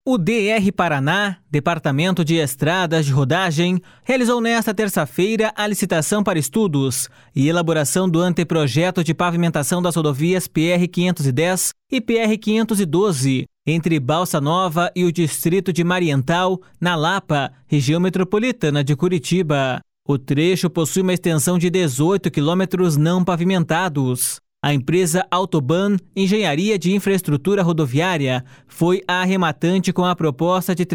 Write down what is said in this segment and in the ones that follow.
O DR Paraná, Departamento de Estradas de Rodagem, realizou nesta terça-feira a licitação para estudos e elaboração do anteprojeto de pavimentação das rodovias PR-510 e PR-512, entre Balsa Nova e o distrito de Mariental, na Lapa, região metropolitana de Curitiba. O trecho possui uma extensão de 18 quilômetros não pavimentados. A empresa Autoban Engenharia de Infraestrutura Rodoviária foi a arrematante com a proposta de R$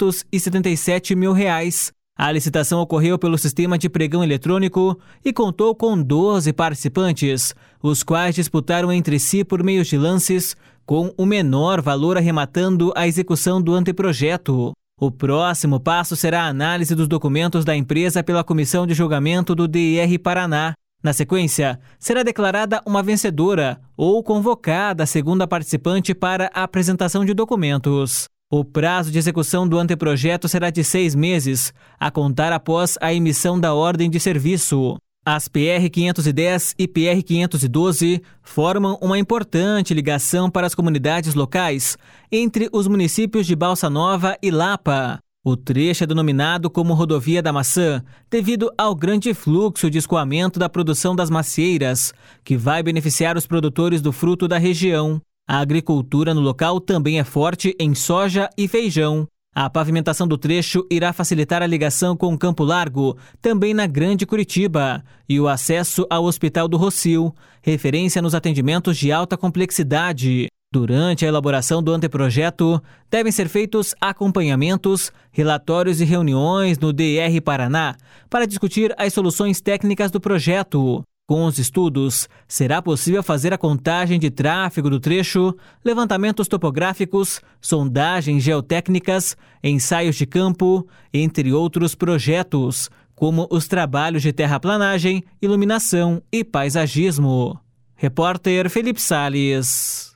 377 mil. A licitação ocorreu pelo sistema de pregão eletrônico e contou com 12 participantes, os quais disputaram entre si por meio de lances, com o menor valor arrematando a execução do anteprojeto. O próximo passo será a análise dos documentos da empresa pela Comissão de Julgamento do DR Paraná. Na sequência, será declarada uma vencedora ou convocada a segunda participante para a apresentação de documentos. O prazo de execução do anteprojeto será de 6 meses, a contar após a emissão da ordem de serviço. As PR-510 e PR-512 formam uma importante ligação para as comunidades locais entre os municípios de Balsa Nova e Lapa. O trecho é denominado como Rodovia da Maçã devido ao grande fluxo de escoamento da produção das macieiras, que vai beneficiar os produtores do fruto da região. A agricultura no local também é forte em soja e feijão. A pavimentação do trecho irá facilitar a ligação com Campo Largo, também na Grande Curitiba, e o acesso ao Hospital do Rossio, referência nos atendimentos de alta complexidade. Durante a elaboração do anteprojeto, devem ser feitos acompanhamentos, relatórios e reuniões no DR Paraná para discutir as soluções técnicas do projeto. Com os estudos, será possível fazer a contagem de tráfego do trecho, levantamentos topográficos, sondagens geotécnicas, ensaios de campo, entre outros projetos, como os trabalhos de terraplanagem, iluminação e paisagismo. Repórter Felipe Salles.